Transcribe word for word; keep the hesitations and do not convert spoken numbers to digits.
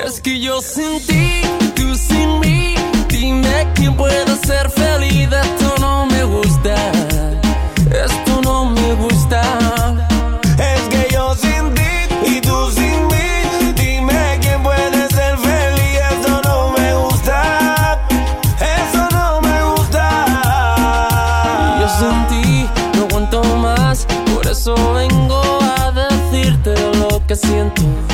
Es que yo sin ti, tú sin mí. Dime quién puede ser feliz. Esto no me gusta. Esto no me gusta. Es que yo sin ti y tú sin mí. Dime quién puede ser feliz. Esto no me gusta. Eso no me gusta. Yo sin ti no aguanto más. Por eso vengo a decirte lo que siento.